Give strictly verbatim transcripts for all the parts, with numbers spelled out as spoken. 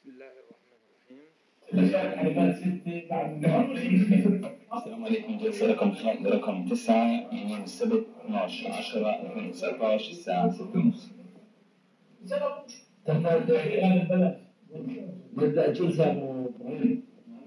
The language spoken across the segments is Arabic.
بسم الله الرحمن الرحيم. السلام عليكم. جلسة رقم خ... رقم تسعة يوم السبت اثناشر عشرة ألفين وتسعطعش الساعة ستة ونص. نبدأ الجلسة أبو إبراهيم.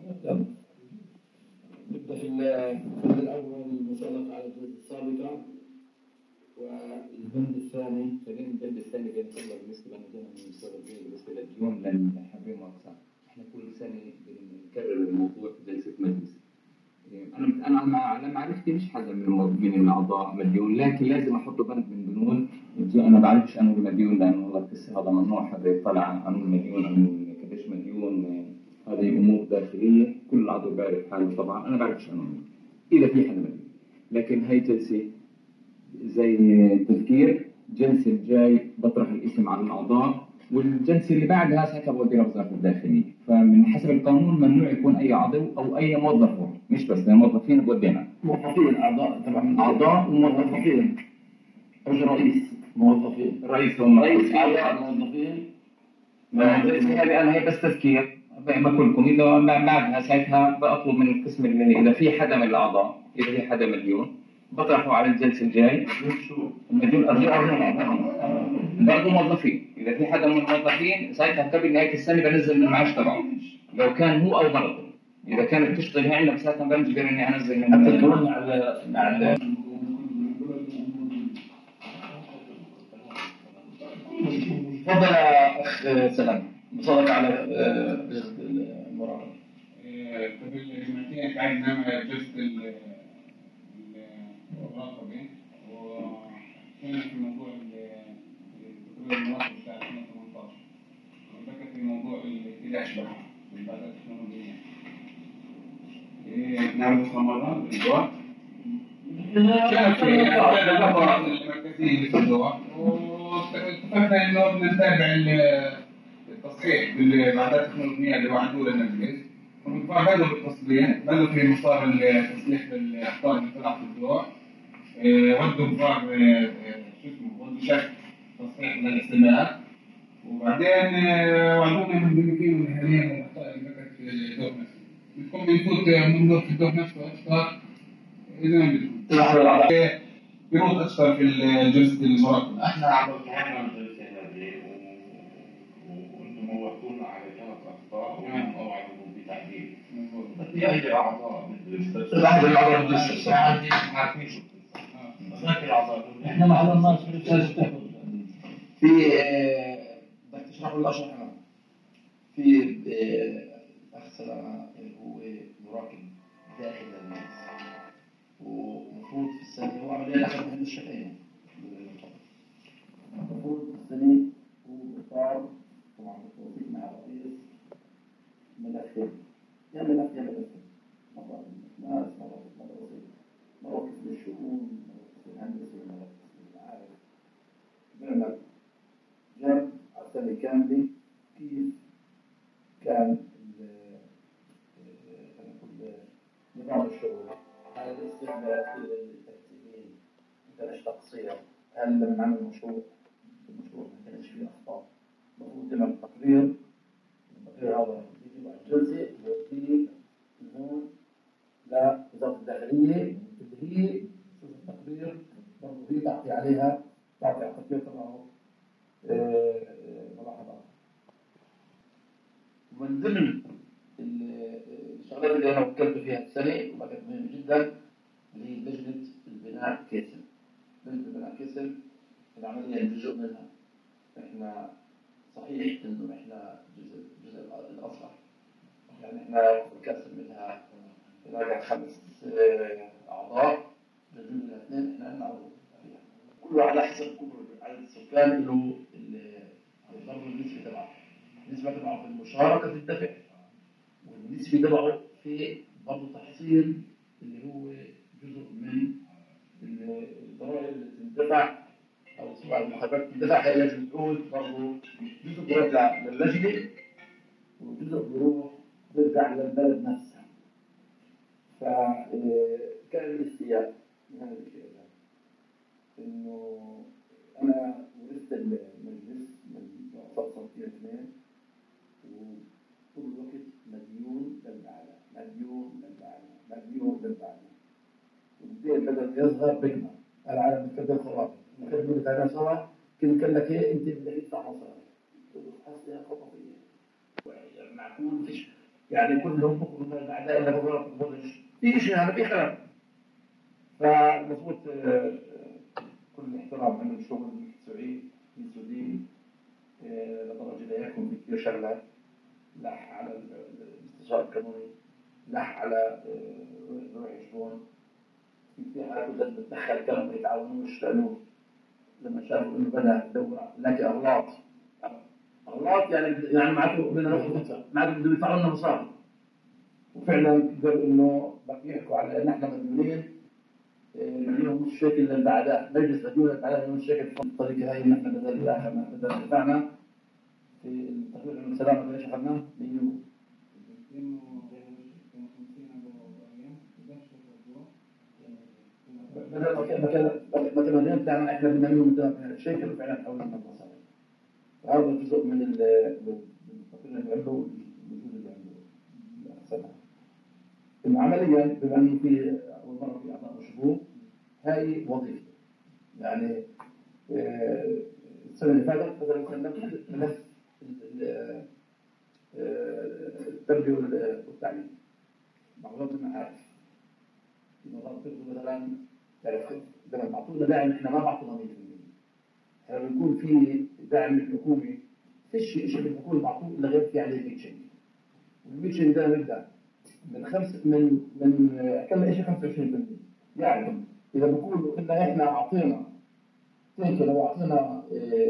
نبدأ في البند الأول المسابقة على الجلسة السابقة، والبند الثاني خلينا البند الثاني بنطلع بالنسبة لنا المسابقين بالنسبة لليوم للحريم وأقسام. إحنا كل سنة بنكرر الموضوع في جلسة مجلس. أنا أنا مع أنا معرفتي مش حدا من من الأعضاء مديون، لكن لازم أحط بند من بنود. أنا بعرفش أنا مديون لأنه والله هذا ممنوع حدا يطلع عن مديون عن قديش مديون. هذه أمور داخلية كل عضو بيعرف حاله. طبعا أنا بعرفش أنا مديون إذا في حدا مديون، لكن هي جلسة زي تذكير. جلسة الجاي بطرح الاسم على الأعضاء، والجلسة اللي بعدها ساعتها بوديها وزارة الداخلية. فمن حسب القانون ممنوع يكون أي عضو أو أي موظف، مش بس الموظفين بودينا موظفين أعضاء طبعا أعضاء وموظفين، مش رئيس موظفين. رئيس هم رئيس أعضاء موظفين. ما هذه أنا هي بس تذكير بكلكم. إذا بعدها ساعتها بطلب من القسم اللي إذا في حدا من الأعضاء إذا في حدا مديون بطرحه على الجلسة الجاي. مديون أرجع برضه موظفين. إذا في حدا من الموظفين ساعتها قبل نهاية السنة بنزل من المعاش تبعه لو كان هو أو مرضه. إذا كانت تشتغل هي عندنا ساعتها بنجبر إني أنزل من حتى تكون على على تفضل يا أخ سلام. بصدق على المراقبة. قبل جمعتين قاعد نعمل جزء المراقبة، وكان في موضوع الدكتور المراقبة بتاع ألفين وثمانطعش، وذكر في موضوع الإيداع بقى بالبعثة التكنولوجية. نعرف مرة بالدواء كان في هذا الأمر المركزي للدواء، واتفقنا إنه بنتابع التصحيح بالبعثات التكنولوجية اللي وعدوه للمجلس، وبعدوا بالتصليح. بدوا في مسار التصليح بالأخطاء اللي طلعت في الدواء، ردوا ببعض شو اسمه ردوا شك تصحيح للاستماع، وبعدين وعدونا من بنكين حاليا الأخطاء اللي بكت في الدور نفسه. بدكم بنفوت منظور في الدور نفسه أكثر إذا ما بدكم بيروت أكثر في جلسة المراقبة. احنا عملنا الجلسة هذه وانتم وافقونا على ثلاث أخطاء ووعدوا بتعديل. في أي أعضاء واحد من الأعضاء المجلس عارفين شو هناك الأعضاء احنا ما حضرناش في الجلسة. في بدك تشرح ولا اشرح انا؟ في اخ سلامة اللي هو مراقب داخل المجلس، ومفروض في السنة هو عملية أخذ من الشقيين. المفروض في السنة هو بيختار طبعا بالتوثيق مع الرئيس ملفين، يا ملف يا ملفين، مرة ناس مرة مدرسين، مرة قسم الشؤون، مرة قسم الهندسة، مرة قسم المعارف. بنعمل جاب على السنة كاملة كيف كان نظام الشغل. هل الاستثمارات التكتيكية ما كانش تقصير؟ هل لما نعمل مشروع المشروع ما كانش فيه أخطاء؟ المفروض نعمل تقرير، التقرير هذا يجي بعد الجلسة يوديه هون لوزارة الداخلية اللي هي تشوف التقرير برضه هي تعطي عليها تعطي على التقرير تبعه ملاحظات. ومن ضمن الشغلات اللي أنا وكلت فيها السنة وما كانت مهمة جدا اللي هي لجنة البناء كيسل. لجنة البناء كيسل العملية جزء منها إحنا صحيح إنه إحنا جزء جزء الأصغر، يعني إحنا بنقسم منها إلى خمس أعضاء، جزء منها اثنين إحنا عندنا عضو فيها، كله على حسب كل عدد السكان له برضه النسبة تبعه، النسبة تبعه في المشاركة في الدفع، والنسبة تبعه في برضه تحصيل اللي هو جزء من الضرائب اللي تندفع أو سواء المحاسبات تندفع. هي لجنة تعود برضه جزء بيرجع للجنة وجزء بيروح بيرجع للبلد نفسها. فكان الاستياء من هذا الشيء إنه أنا ورثت المجلس من صفصف اثنين بدل يصغر بيكبر، العالم بتكبر خرافي، نكبر بتاعنا سوا كل كان لك إيه أنت بدك تدفع مصاري، حاسة خرافية، معقول فيش يعني كلهم بكرة من الأعداء إلا بغرة البرج، في شيء هذا في خلاف، فمضبوط كل احترام عن الشغل السعودي السعودي لدرجة لا يكون في كثير شغلات لح على الاستشراق القانوني، لح على روح شلون في حالات بدها تتدخل كانوا ما يتعاونوش لأنه لما شافوا إنه بدأ دورة لكن أغلاط أغلاط يعني يعني معناته بدنا ناخذ متر معناته بدهم يدفعوا لنا مصاري وفعلا قدروا إنه بيحكوا على إن إحنا مديونين مليون ونص شيكل للبعداء مجلس مديون للبعداء مليون شيكل بالطريقة هاي إن إحنا بدل الآخر بدل دفعنا في التقرير عن السلامة اللي أخذناه مليون بدل مكان مكان مدينة بتاعنا إحنا بدنا مليون شيكل وفعلا حولنا المصاري وهذا جزء من التقرير اللي عنده الوجود اللي عنده السلامة إنه عمليا بما إنه في أول مرة في أعضاء مشبوه هاي وظيفة يعني السنة اللي فاتت مثلا سلمت ملف التربية والتعليم معلومات المعارف مرات تقول مثلا تعرف لما بعطونا داعم احنا ما بعطونا مية بالمية لما بيكون في داعم الحكومي فيش شيء بالحكومة بعطوه إلا غير في عليه ميتشنج والميتشنج ده نبدأ من خمس من من كم شيء خمسة وعشرين بالمية يعني إذا بقول إن إحنا أعطينا تيجي لو أعطينا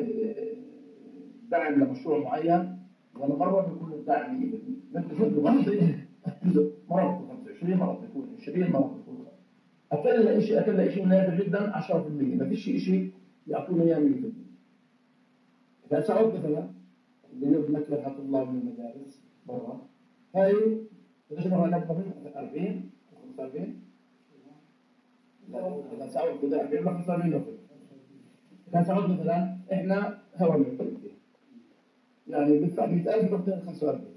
دعم لمشروع معين ولا مرة بيكون الدعم مية بالمية مثل جزء جزء مرة بيكون خمسة وعشرين مرة بيكون عشرين مرة بيكون أكل شيء أكل شيء نادر جدا عشرة بالمية ما فيش شيء يعطونا إياه مية بالمية إذا سعود مثلا اللي يبنك طلاب من المدارس برا هاي إيش مرة نبغى أربعين خمسة وأربعين لا سعود كده أربعين ما خمسة وأربعين نفر كان سعود مثلا إحنا هوا من يعني بدفع مئة ألف نقطة خمسة وأربعين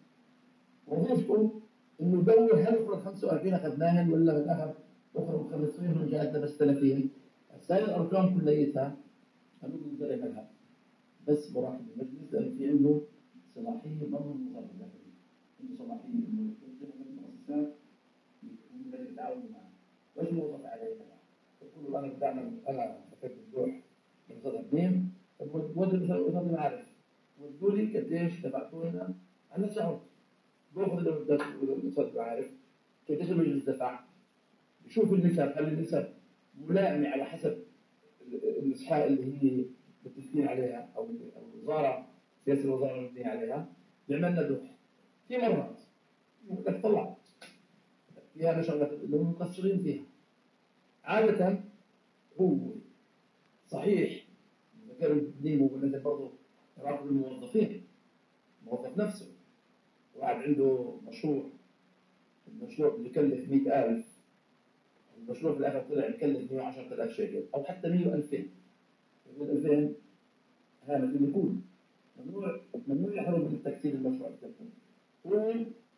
وظيفته إنه يدور هل أخرى خمسة وأربعين أخذناهن ولا بالآخر أخرى مخلصين من جهتنا بس ثلاثين السائل الأرقام كليتها هنقول نقدر يعملها بس براحة المجلس لأن في عنده صلاحية ضمن النظام الداخلي عنده صلاحية إنه يقدم المؤسسات هم اللي يتعاونوا معه وإيش موظف عليه يقول له أنا بدعنا أنا فكرت الروح من صدر اثنين ودي مثلا معارف ودوا لي قديش دفعتوا لنا أنا سعود باخذ المصدر عارف قديش المجلس دفع يشوف النسب هل النسب ملائمة على حسب الإصحاء اللي هي متفقين عليها أو الوزارة سياسة الوزارة مبنية عليها بيعملنا دوح في مرات يقول لك طلع فيها شغلات اللي هم مقصرين فيها عادة هو صحيح ذكر الدين وبنزل برضه يراقب الموظفين الموظف نفسه واحد عنده مشروع المشروع بيكلف مئة ألف المشروع في الآخر طلع يكلف مئة وعشرة آلاف شيكل أو حتى مئة وألفين مئة وألفين هذا اللي يكون ممنوع ممنوع يحرم من التكتيل المشروع التكتيل هو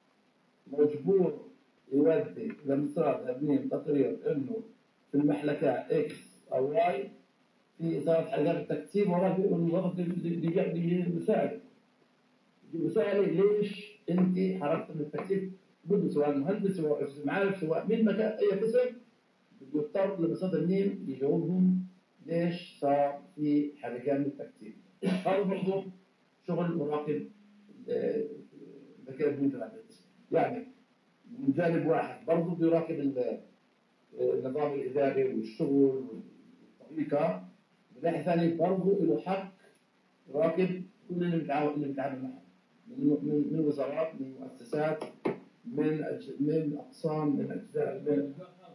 مجبور يودي لمصرات أبنين تقرير إنه في المحلكة إكس أو واي في إدارة حاجات التكتيب وراه الموظف يجي مساعد يجي مساعد ليش أنت حركت من التكتيب بده سواء مهندس سواء معارف سواء من مكان أي قسم بده يضطر لمصادر النيم يجاوبهم ليش صار في حركات من التكتيب هذا برضه شغل مراقب ذكاء الدين يعني من جانب واحد برضه بيراقب النظام الإداري والشغل والطريقة من ناحية ثانية برضه له حق يراقب كل اللي بيتعامل اللي بيتعامل معه من من وزارات من مؤسسات من أج... من أقسام من أجزاء من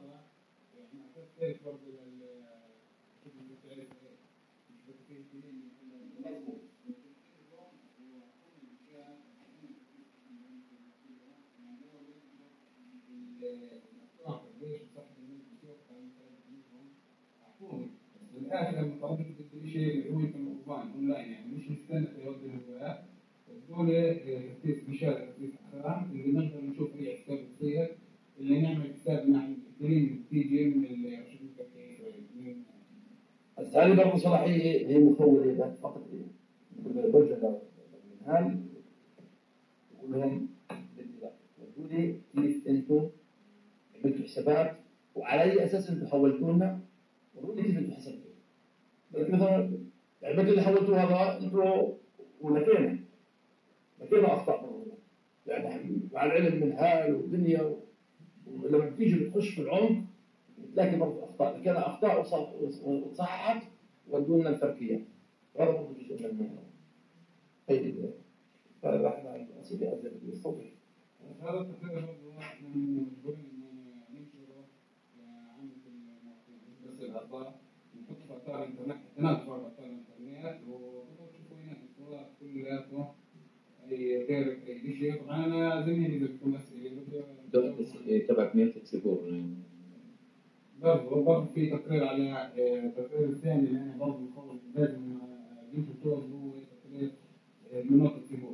الآن لما طلبت شيء اللي هو يكون أونلاين يعني مش مستند يودي الولاء الدولة تفتيش بشارة تفتيش أخرام اللي نقدر نشوف أي حساب تصير اللي نعمل حساب مع تيجي تيجي من الرشيد التركي من هسه هذه برضه صلاحيه هي مخوله بس فقط ايه برجع للمنهال بقول لهم بدي لا قولوا لي كيف انتم عملتوا حسابات وعلى اي اساس انتم حولتوا لنا قولوا لي كيف انتم حسبتوا بل مثلا العمليه اللي حولتوا هذا انتم ولكينا لكينا اخطاء برضه يعني مع العلم منهال ودنيا ولما بتيجي بتخش في العمق بتلاقي برضه اخطاء كان اخطاء وصححت ودوا لنا التركيات هذا برضه جزء من المنهج طيب فهذا احنا اسئله ازيد بالصوت هذا التقرير برضه احنا مجبورين ان ننشره عامة المواطنين بس الاعضاء نحط في اطار الانترنت تناقش في اطار الانترنت وتقدروا تشوفوا هنا الصور كلياته اي غير اي شيء. طبعا انا زميلي اذا بتكون اسئله تبع مين تكسبوه برضه برضه في تقرير على التقرير الثاني اللي انا برضه مخوف لازم جبت الصور هو تقرير مناطق سيبور.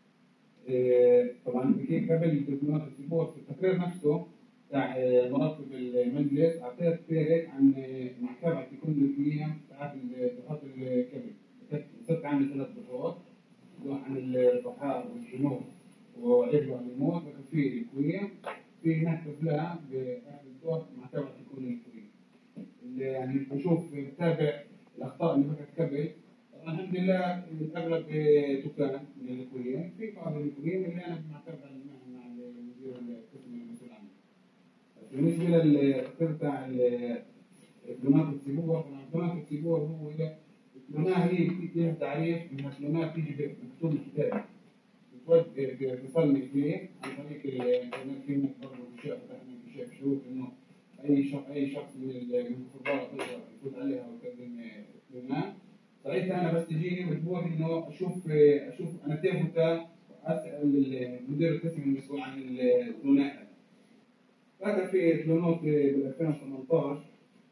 طبعا كيف قبل مناطق سيبور في التقرير نفسه بتاع مناطق المجلس اعطيت فيرك عن متابعه كل ايام بتاعت ضغوط الكبد. كتبت عندي ثلاث ضغوط عن الضحايا والجنوب ويرجع للموت وفي الكويه في هناك طفلة بآخر الدور معتبر تكون الكويه. يعني بشوف بتابع الأخطاء اللي بقت قبل. الحمد لله الأغلب تكان من الكويه في بعض الكويه اللي أنا معتبر مع مدير القسم المسؤول عنه. بالنسبة للتقرير بتاع الدبلومات السيبور طبعا الدبلومات السيبور هو الدبلومات هي فيها تعريف إن الدبلومات تيجي بمكتوب الكتاب. بتصلي فيه عن طريق الانترنت في هناك برضه اشياء فتحنا انكشاف شروط انه اي شخص اي شخص من الخبراء يقدر يفوت عليها ويقدم دبلومات. ساعتها انا بس تجيني بتقول انه اشوف اشوف انا كيف اسال مدير القسم المسؤول عن الدبلومات. فكان في دبلومات ب ألفين وثمانية عشر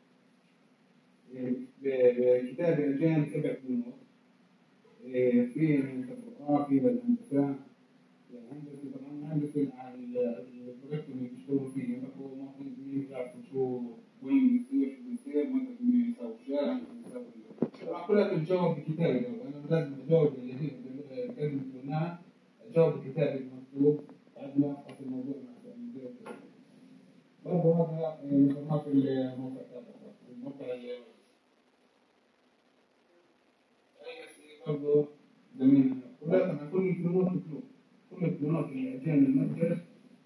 بكتاب اجانب سبع دبلومات في التفرقات في الهندسه الهندسه طبعا الهندسه البروجكت اللي بيشتغلوا فيه بقوا مهندسين يعرفوا شو وين بيصير شو بيصير وين بدهم يسووا الشارع طبعا كلها بتجاوب بكتابي. انا لازم اجاوب اللي هي بقدم لنا اجاوب بكتابي المكتوب بعد ما افحص الموضوع مع المدير القسم. برضه هذا نظامات الموقع الموقع اللي برضه زميلنا ولا طبعا كل الفلوس مطلوب كل الفلوس اللي اجينا المتجر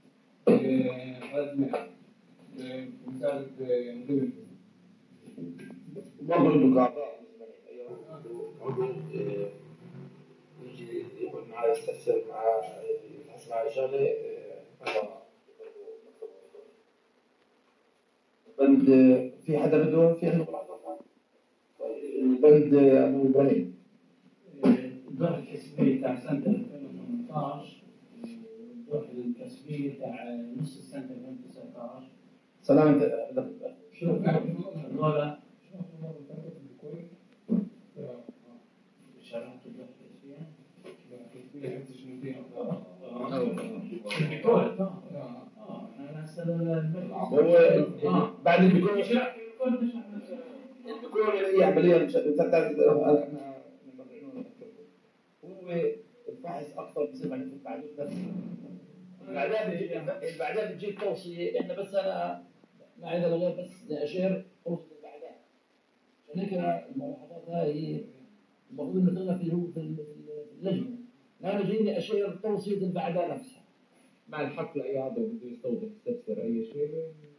لازم بمساعدة مدير برضه انتم كاعضاء عضو يجي يقعد معي يستفسر مع يبحث معي شغله بند في حدا بده في عنده ملاحظات؟ البند ابو ابراهيم الدور الكسبية تاع سنة ألفين وثمانية عشر والدور الكسبية تاع نص السنة ألفين وتسعة عشر. سلامة شو كان هذول شرحت الدور الكسبية؟ البيكول اه انا هسه هو بعد البيكول البيكول هي عملية هو الفحص اكثر بصير عن التعليم نفسه. بعدين بعدين بتجيب توصيه احنا بس انا ما عندنا غير بس اشير توصيه بعدين عشان هيك الملاحظات هاي المفروض انه تلغى في هو في اللجنه. انا جايني اشير توصيه البعداء نفسها مع الحق لإعادة وبده يستوضح يستفسر أي شيء.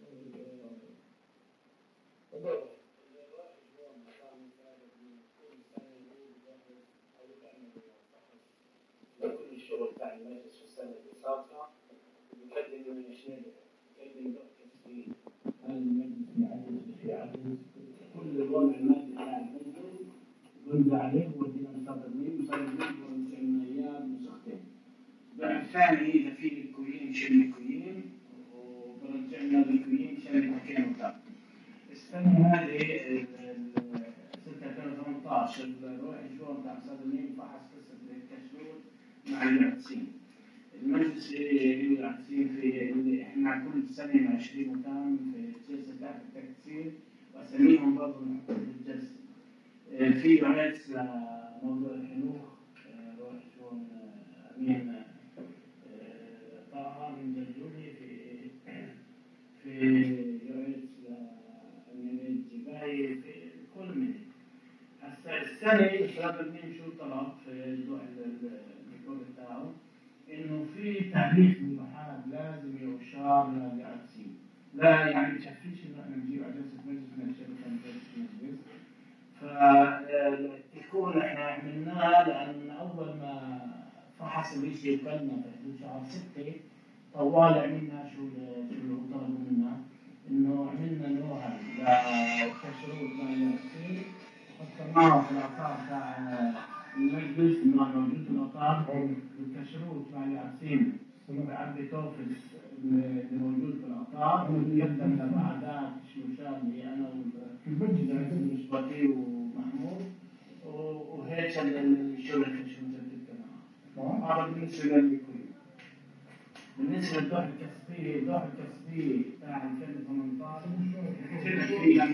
كل الشغل تاع المجلس في السنة السابقة يقدم من الشيء يقدم دور كسبي هذا المجلس يعزز في عزز كل الوضع المادي تاع المجلس يرجع عليه ودينا مصادر مين مصادر مين ومسلم أيام نسختين. البنك الثاني إذا في الكويين شيل الكويين وبرجعنا بالكويين شيل مكانه تاع. السنة هذه سنة ألفين وثمانية عشر الروح الجوع تاع مصادر مين فحص قصة الكشلول مع المعتصين. المجلس اللي عارفين في اللي احنا كل سنه عشرين مكان في جلسه تحت التكسير واساميهم برضه نحط في الجلسه. في رئيس لموضوع الحنوخ روح شلون امين طه من جلجولي في في رئيس امين الجباي في كل من هسه السنه الشباب بنمشوا طلب في اللوح الدكتور بتاعه انه في تعريف من المحاد لازم يشار للعكسين، لا يعني ما تكفيش انه احنا نجيب على جلسه مجلس من الشركه مجلس. فالتكون احنا عملناه لان اول ما فحص الرئيس يوكلنا في حدود شهر ستة طوال عملنا شو شو طلبوا منا انه عملنا نوع للتشروط مع العكسين حطيناه في الاطار تاع المجلس انه موجود في الاطار الكشروت مع العكسين بعد توفيس اللي موجود في الاطار ويقدم لبعدات شوشان اللي انا والمشبطي ومحمود وهيك الشغل الكشروت تمام. هذا بالنسبه للكل. بالنسبه للدوح الكسبيه الدوح الكسبيه تاع ألفين وثمانية عشر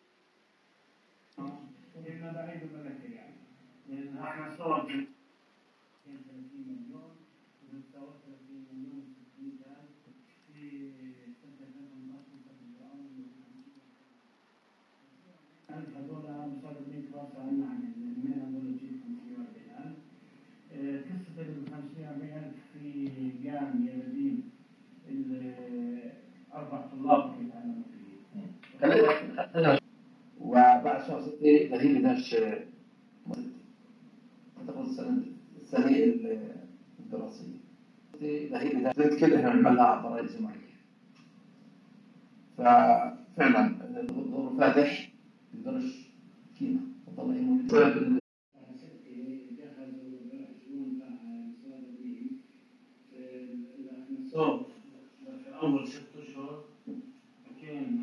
إنه بعيد الملكة يعني، لأن احنا صور ثلاثين مليون ونتصور ثلاثين مليون وستمية ألف في سنة ألفين وثمانية عشر هذول مصادرين خلاصة عنا عن المين هذول جيب خمسمية وأربعين ألف. قصة ال خمسمية وأربعين ألف في جام يلدين الأربع طلاب اللي يتعلموا فيه. وبعد شهر ستة دليل بداش تقول السنة السنة الدراسية دليل بداش كل إحنا نعملها عبر الجمعية. ففعلا الظروف فاتح يقدرش كيما وطلع يمون صوب في أول ست أشهر كان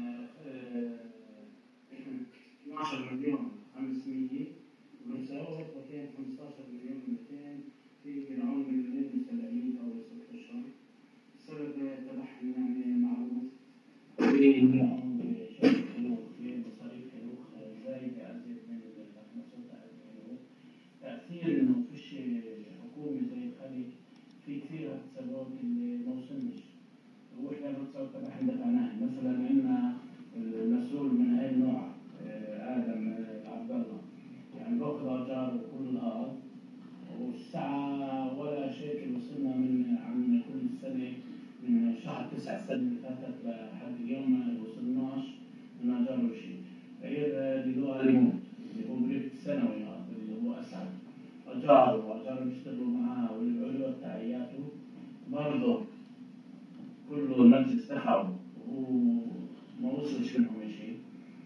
اثنا عشر مليون وخمسمية ونسوه وكان خمسة عشر مليون ومئتين في فرعون مليونين وسبعمية أول ست أشهر. السبب تبعهم يعني معروف في فرعون بشرط حلوخ في مصاريف حلوخ زايدة أزيد من المصروف على الحلوخ. تأثير إنه فيش حكومة زي الخليج في كثير اقتصادات اللي ما وصلناش وإحنا الاقتصاد تبعهم دفعناه. مثلا عندنا المسؤول من هاي النوع آدم عبد الله يعني باخذ أجار كل الأرض والساعة ولا شيء اللي وصلنا من عن كل سنة من شهر تسعة السنة اللي فاتت لحد اليوم ما وصلناش من أجار ولا شيء. غير اللي هو الموت اللي هو بريد السنوي هذا اللي هو أسعد أجار وأجار بيشتغلوا معاه والعلوة تاعياته برضه كله المجلس دفعوا وما وصلش منهم شيء.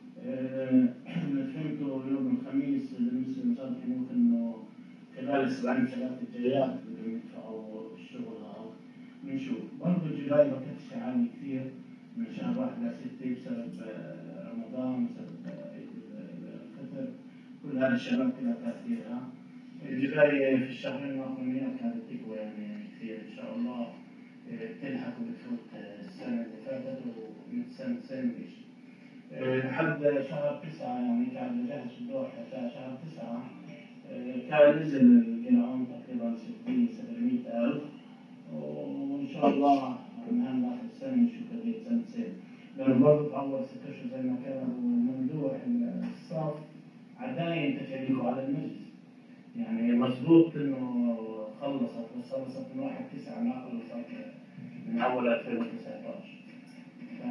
فهمتوا يوم الخميس بالنسبة لمصادر حنوخ إنه خلال الأسبوعين ثلاثة الجايات بدهم يدفعوا الشغل هذا. بنشوف برضه الجبال ما كانتش عالية كثير من شهر واحد لستة بسبب رمضان بسبب الفطر كل هذا الشباب كلها تأثيرها. الجبال في الشهرين الأخرين كانت تقوى يعني كثير إن شاء الله تلحق وتفوت السنة اللي فاتت ومن سنة سنة لحد شهر تسعة يعني كان نجهز اللوح حتى شهر تسعة كان نزل الجرعان تقريبا ستمية سبعمية ألف وإن شاء الله نهم آخر السنة نشوف هذه سنة سنة لأن برضه أول ست أشهر زي ما كان ممدوح الصف عداين تكاليفه على المجلس يعني مضبوط إنه خلصت بس خلصت من واحد تسعة ما خلصت من أول ألفين وتسعة عشر. ف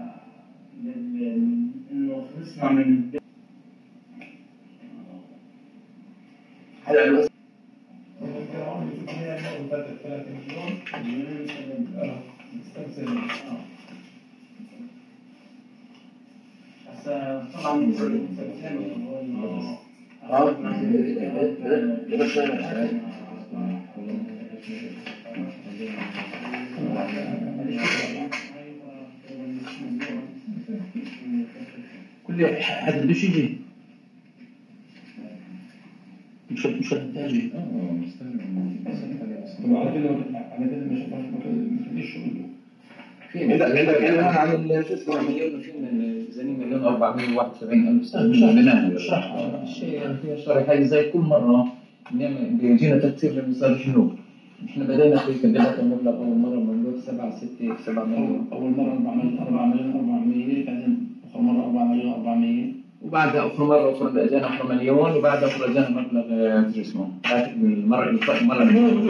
إنه خلصنا من هلا الوسط الفرعون اللي في النهاية ثلاثة ثلاثة مليون مستمسل. هسا طبعا مستمسل اه بس كل حد بدوش يجي مش مش هتحتاج اه مستني. طبعا عارفين على كده مش ما فيش شغل. في عندك عندك علم عن شو اسمه مليون وشيء من الميزانية مليون وأربعمية وواحد وسبعين ألف بنعمل الشيء يعني فيها شرح هاي زي كل مرة بنعمل بيجينا تكثير للمصاري شنو؟ احنا بدينا في كبيرة المبلغ أول مرة بنقول سبعة ستة سبعة مليون. أول مرة أربعة مليون أربعة مليون أربعمية بعدين أخر مرة أربعة مليون أربعمية وبعدها أخر مرة وصلنا أجانا أخر مليون وبعدها أخر أجانا مبلغ شو اسمه؟ المرة المرة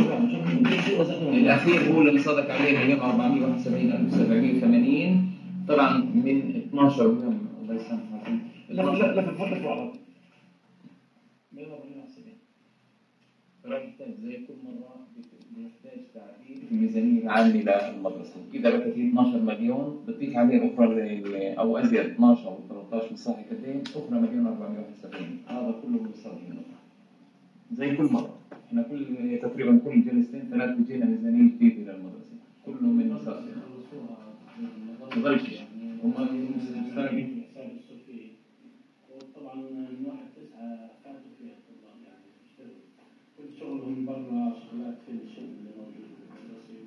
الأخير هو اللي صادق عليه مليون أربعمية وواحد وسبعين ألف وسبعمية وثمانين طبعا من اثناشر يوم الله يسامحك. لا لا لا في الفترة في العرض. مليون أربعمية وواحد وسبعين. فبالتالي زي كل مرة بيحتاج تعديل في الميزانية العامة للمدرسة. إذا بدك اثناشر مليون بتضيف عليه أخرى أو أزيد اثناشر أو ثلاثة عشر مصاحي قدين أخرى مليون أربعمية وواحد وسبعين. هذا كله بيصير زي كل مرة. إحنا كل تقريبا كل جلستين ثلاث بيجينا ميزانية جديدة للمدرسة. كله من مصاري. مضيفش هم مستغربين. طبعا من واحد تسعة فاتوا فيها الطلاب يعني يشتغلوا كل شغلهم برا شغلات في الشغل اللي موجود في المدرسة.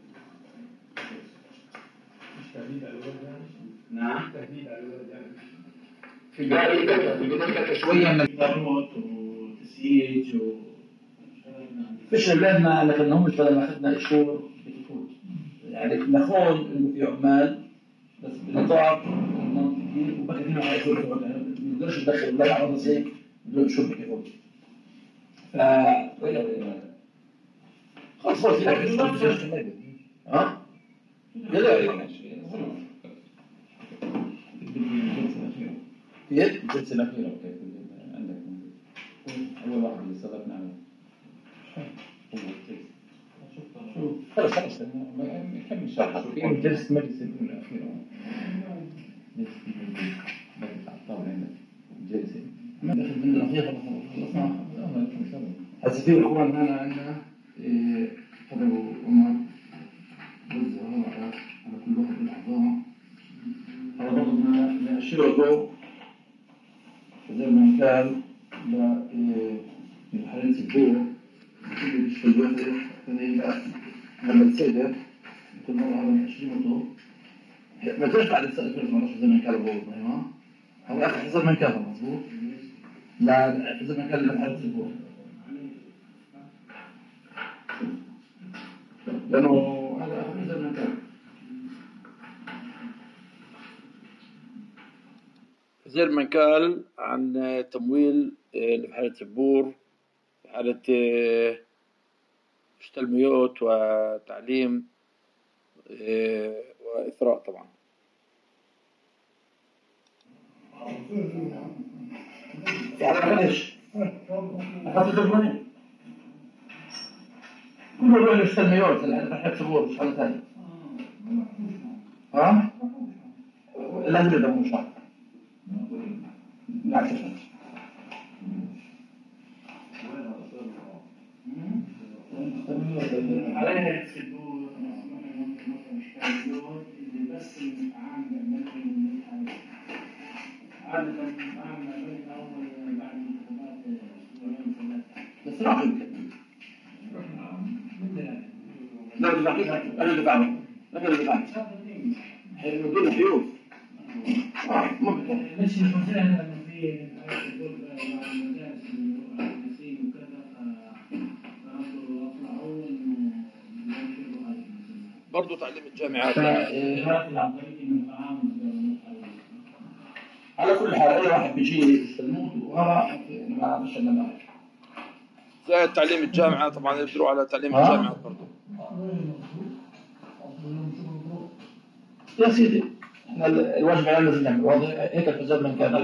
مش تهديد على الولد يعني؟ نعم تهديد على الولد يعني؟ في البداية في البداية شوية من ضرورات وتسييج و فيش بلادنا لكن هم بدل ما أخذنا شهور بتفوت يعني نخون إنه في عمال بس بالنطاق المنطقي وبقى فينا على شهور بتفوت يعني ما نقدرش ندخل ولا على رصيد بدون شهور بتفوت. ف خلاص خلاص يعني ها؟ لا في الجلسة الأخيرة كيف عندك أول واحد اللي صدقنا عليه هو خلاص خلاص نكمل شرح في جلسة مجلس الأخيرة جلسة المجلس مجلس على الطاولة عندك جلسة ما دخل من الأخيرة خلصنا هسه في إخوان هنا عندنا حضروا أمر وزعوا على كل واحد من الأعضاء على بعض من الشرطة زي ما كان لحالة البيع كل بيشتغل واحد ثاني لما السيدة كل مرة هذا عشرينته ما تجيش بعد السنة كل مرة زي ما كان هو أيوة هو آخر زي ما كان مظبوط لا زي ما كان لحالة البيع لأنه هذا آخر زي ما كان زير منكال عن تمويل في حالة البور في حالة مشتلميوت وتعليم وإثراء طبعا. في حالة ليش؟ حالة المني كله بقى مشتلميوت اللي في حالة البور مش حالة ثانية. ها؟ لازم يبقى مش واحد. لا تفهم. علينا يحسبون اللي بس عام من عادة عام بين أول بعد الانتخابات يومين ثلاثة. بس راح لا لا أنا اللي بعمل أنا اللي بعمل. حلو دول حيوف. آه ممكن. مش المشكلة لما في يقول مع المدارس المدرسين وكذا فأخذوا أطلعوا إنه ينشروا هذه برضو تعليم الجامعات على كل حال أي واحد بيجي يستلموه وهذا ما فيش إلا معه. زي تعليم الجامعة طبعا يقدروا على تعليم الجامعات برضو. يا سيدي احنا الواجب علينا لازم نعمل واضح هيك الحساب من كذا.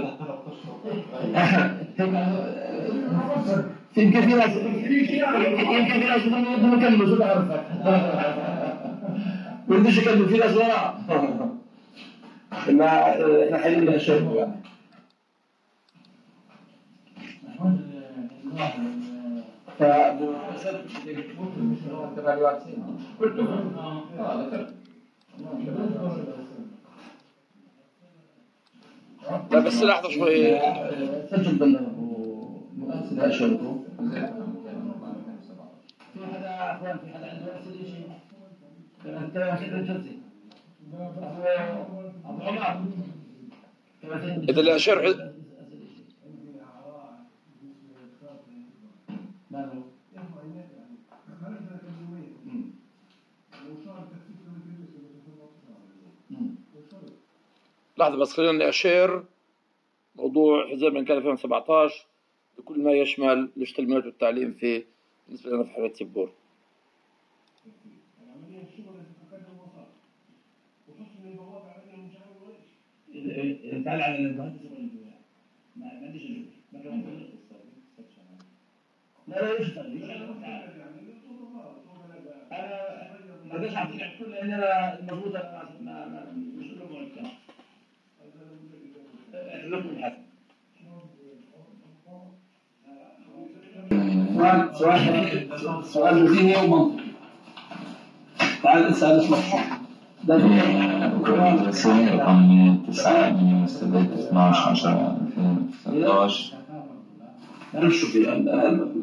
يمكن في ناس يمكن في ناس ما كملوا شو بعرفك. ما بديش اكمل في ناس ورا. احنا احنا حالين بهالشيء يعني. فابو حسن تبع الواتساب قلت اه ذكرت لا بس لحظة شوي سجل بنا ومؤسس هالشرطة. في حدا أخوان في حدا عنده أسئلة شيء؟ أنت عشان الجنسي أبو عمر إذا الأشعار ماله لحظة بس خلينا أشير موضوع حزام من كان ألفين وسبعة عشر بكل ما يشمل الاشتغالات والتعليم في بالنسبة لنا في حالة تبور. تعال على المهندس ما عنديش ما لا لا يشتغل انا ما بديش اعطيك كل لان انا المفروض ما ما مش له مرتب سؤال سؤال سؤال ذهني ومنطقي. تعال اسال اسمك الرسالة رقم تسعة من سنة اثنا عشر عشرة ألفين وثلاثة عشر. أنا شو في